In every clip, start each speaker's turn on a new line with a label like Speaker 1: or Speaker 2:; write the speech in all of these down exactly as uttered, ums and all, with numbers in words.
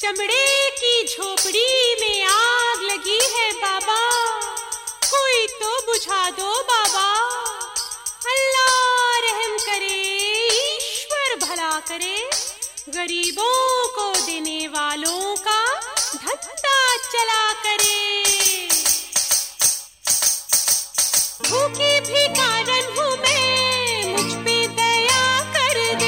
Speaker 1: चमड़े की झोपड़ी में आग लगी है बाबा, कोई तो बुझा दो बाबा। अल्लाह रहम करे, ईश्वर भला करे, गरीबों को देने वालों का धंधा चला करे। भूखी भिखारन हूँ मैं, मुझ पे दया कर दे।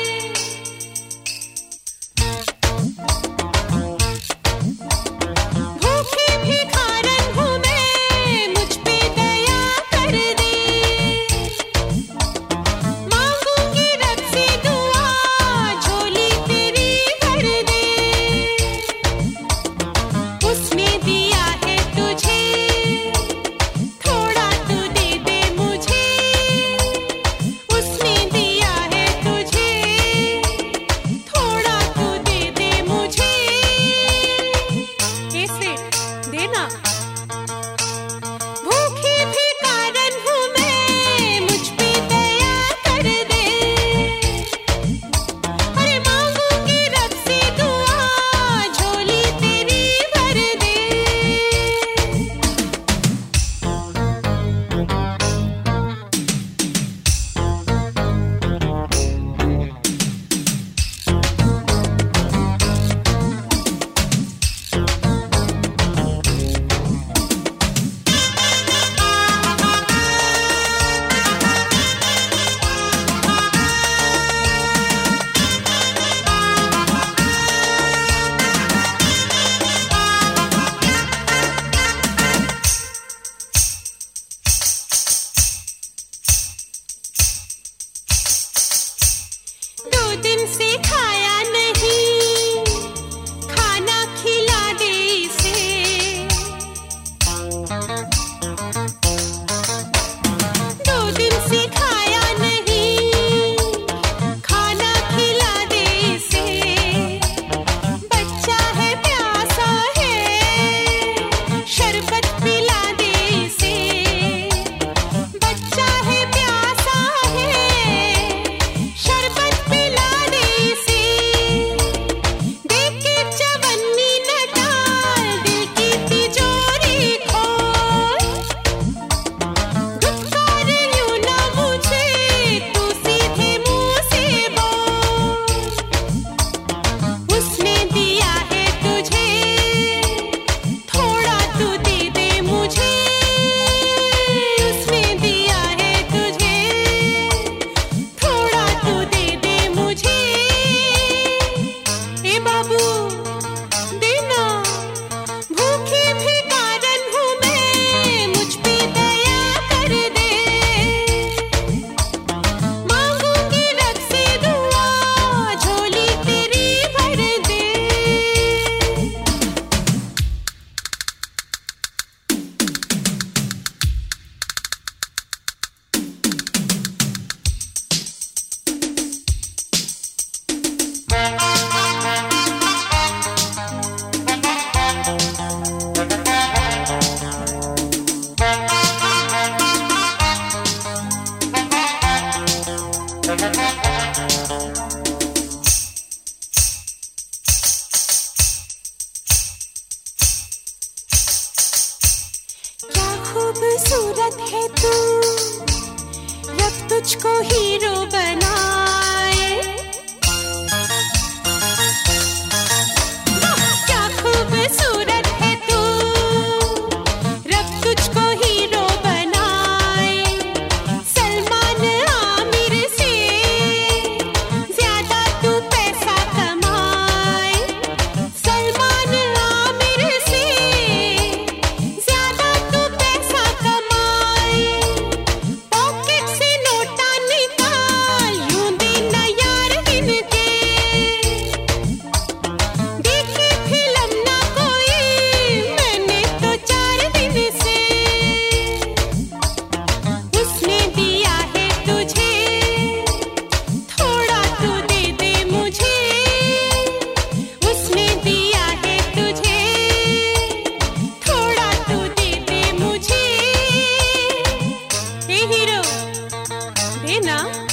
Speaker 1: भूखी भिखारन हूँ मैं, मुझ पे दया कर दे। मांगूंगी रब से दुआ, झोली तेरी भर दे। उसने दिया है तुझे, थोड़ा तू दे दे मुझे। उसने दिया है तुझे, थोड़ा तू दे दे मुझे। कैसे देना? भूखी भिखारन हूँ मैं, मुझ पे दया कर दे। अरे मांगूंगी रब से दुआ, झोली तेरी भर दे। दो दिन से खाया नहीं, खाना खिला दे इसे। दो दिन से खाया नहीं, खाना खिला दे इसे। बच्चा है प्यासा है, शरबत पिला दे इसे। बच्चा है प्यासा है, शरबत पिला दे इसे। देख के चवन्नी न डाल, दिल की तिजोरी खोल। दुत्कार यूं ना मुझे, तू सीधे मुंह से बोल। उसने दिया है तुझे, थोड़ा तू दे दे मुझे। उसने दिया है तुझे, थोड़ा तू दे दे मुझे। ए बाबू देना। भूखी भिखारन हूँ मैं, मुझ पे दया कर दे। मांगूंगी रब से दुआ, झोली तेरी भर दे। क्या खूबसूरत है तू, रब तुझको हीरो बनाए। क्या खूबसूरत है तू, रब तुझको हीरो बनाए। सलमान आमिर से ज्यादा तू पैसा कमाए। सलमान आमिर से ज्यादा तू पैसा कमाए। पॉकेट से नोटा निकाल, यूं देना यार गिन के। देखी फिल्म ना कोई, मैंने तो चार दिन से। उसने दिया है तुझे, थोड़ा तू दे दे मुझे। उसने दिया है तुझे, थोड़ा तू दे दे मुझे। ए हीरो देना।